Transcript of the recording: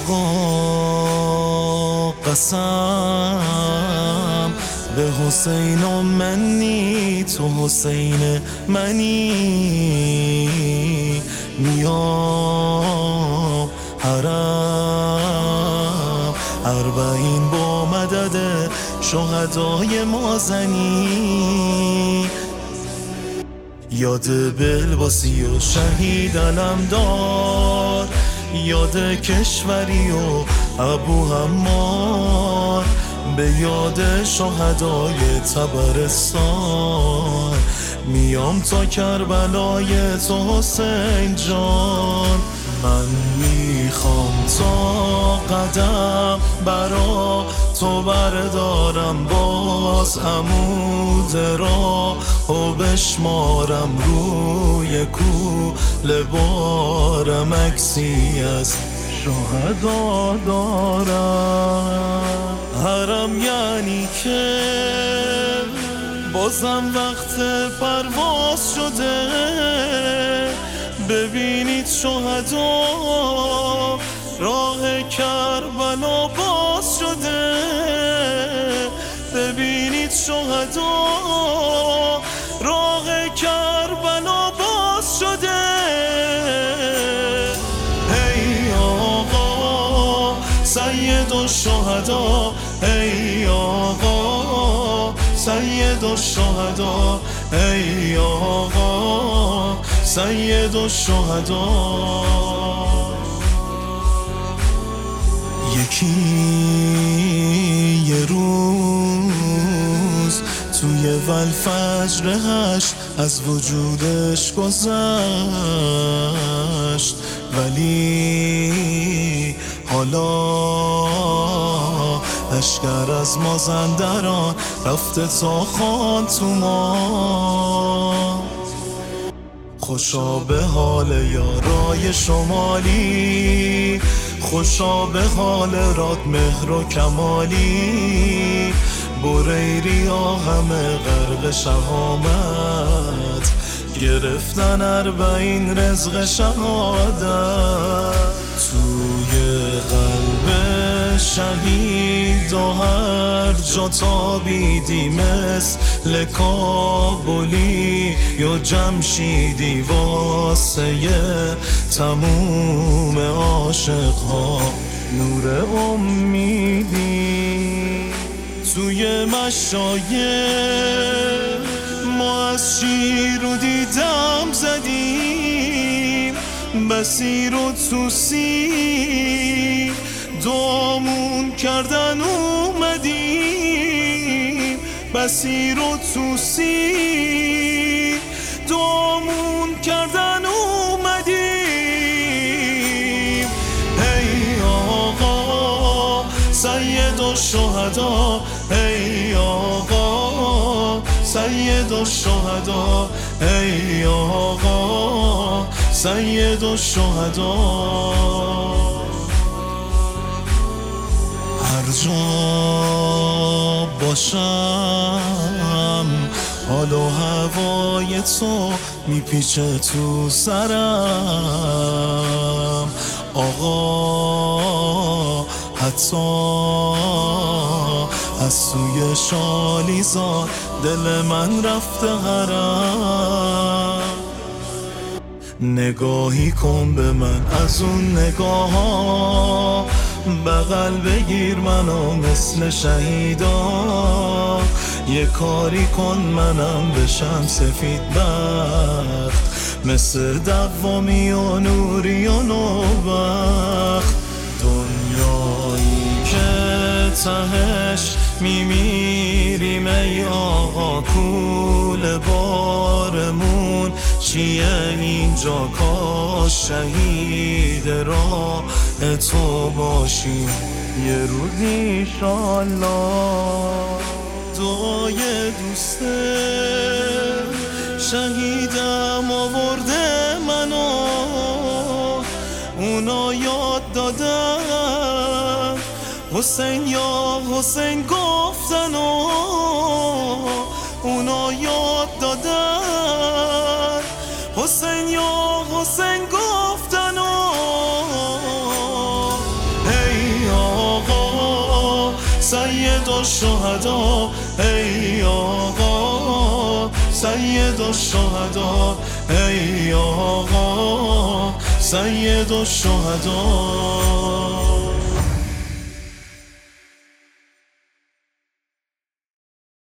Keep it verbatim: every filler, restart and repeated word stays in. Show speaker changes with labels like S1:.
S1: آقا قسم به حسین و منی، تو حسین منی. میام حرم اربعین با مدد شهدای مازنی. یاد بلباسی و شهید علمدار، یاد کشوری و ابو حمار، به یاد شهدای طبرستان. میام تا کربلای تو حسین جان. من میخوام تا قدم برا تو بردارم باز عمود را و بشمارم روی کوله بارم عکسی از شهدا دارم. حرم یعنی که بازم وقت پرواز شده، ببینید شهدا راه کربلا باز شده، ببینید شهدا راه کربلا باز شده. ای آقا سید الشهدا، ای آقا سید الشهدا، ای آقا سید الشهدا. یکی یه روز توی والفجر هشت از وجودش گذشت، ولی حالا اشکر از مازندران رفته تا خان تو ما. خوشا به حال یارای شمالی، خوشا به حال راد مهر و کمالی. بریری ها همه غرق شهامت، گرفتن اربعین رزق شهادت. توی قلب شهید و هر جا تابیدی مثل کابلی یا جمشیدی واسه تموم عاشقها نور امیدی. توی مشایخ ما از شیر و دیدم زدیم، بصیر و توسی دامون کردن اومدیم، بصیر و توسی دامون کردن اومدیم. ای آقا سید الشهدا، ای آقا سید الشهدا، ای آقا سید الشهدا. هر جا باشم حال و هوای تو میپیچه تو سرم آقا. حتی از سوی شالیزار دل من رفته حرم. نگاهی کن به من از اون نگاه ها، بغل بگیر منو مثل شهیدا. یه کاری کن منم بشم سفید بخت، مثل دوامی و نوری و نوبخت. دنیایی که تهش میمیریم ای آقا، کول بارمون چیه اینجا؟ کاش شهید راه تو باشیم یه روز ایشالله. دعای دوسته شهیدم آورده منو، اونا یاد دادن حسین یا حسین گفتن و اونا یاد دادن حسین یا حسین گفتن و الشهدا ای آقا، سید الشهدا ای آقا، سید الشهدا.